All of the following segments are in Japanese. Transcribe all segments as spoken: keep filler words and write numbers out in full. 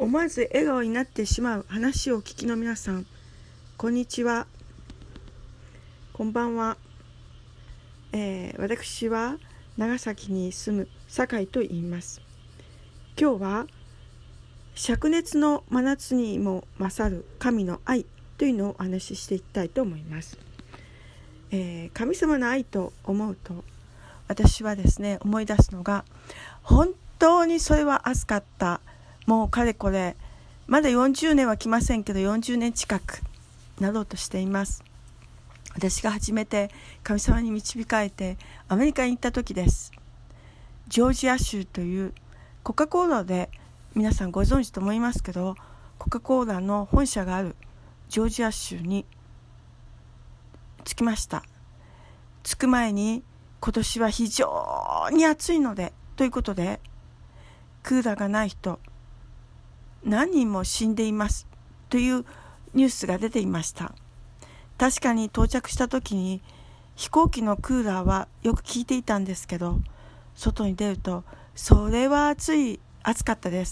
思わず笑顔になってしまう話をお聞きの皆さん、こんにちは、こんばんは。えー、私は長崎に住む酒井と言います。今日は灼熱の真夏にも勝る神の愛というのをお話ししていきたいと思います。えー、神様の愛と思うと、私はですね思い出すのが、本当にそれは熱かった。もうかれこれまだよんじゅうねんは来ませんけど、よんじゅうねん近くなろうとしています。私が初めて神様に導かれてアメリカに行った時です。ジョージア州というコカ・コーラで、皆さんご存知と思いますけど、コカ・コーラの本社があるジョージア州に着きました。着く前に、今年は非常に暑いのでということで、クーラーがない人何人も死んでいますというニュースが出ていました。確かに到着した時に飛行機のクーラーはよく効いていたんですけど、外に出るとそれは暑い暑かったです。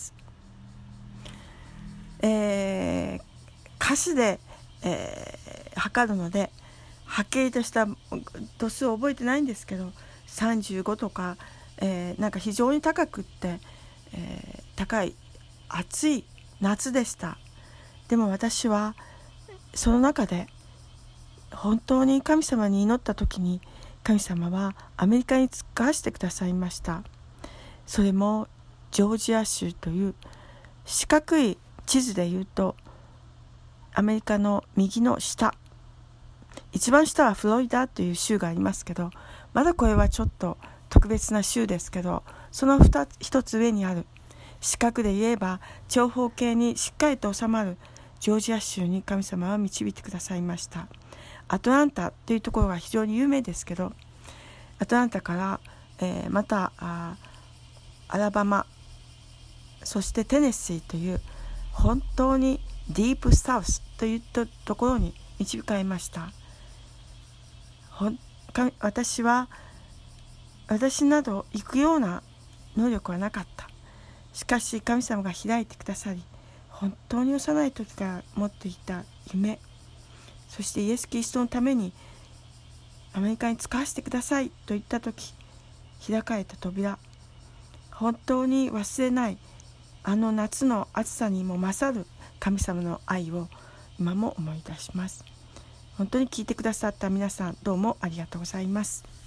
えー、歌詞で、えー、測るのではっきりとした度数を覚えてないんですけど、さんじゅうごとか、えー、なんか非常に高くって、えー、高い暑い夏でした。でも私はその中で本当に神様に祈った時に、神様はアメリカに使わせてくださいました。それもジョージア州という四角い地図でいうと、アメリカの右の下、一番下はフロリダという州がありますけど、まだこれはちょっと特別な州ですけど、その二つ一つ上にある四角で言えば長方形にしっかりと収まるジョージア州に神様は導いてくださいました。アトランタというところが非常に有名ですけど、アトランタから、えー、またあアラバマ、そしてテネシーという本当にディープサウスといったところに導かれました。ほん私は私など行くような能力はなかった。しかし神様が開いてくださり、本当に幼い時から持っていた夢、そしてイエス・キリストのためにアメリカに使わせてくださいと言った時、開かれた扉、本当に忘れないあの夏の暑さにも勝る神様の愛を今も思い出します。本当に聞いてくださった皆さん、どうもありがとうございます。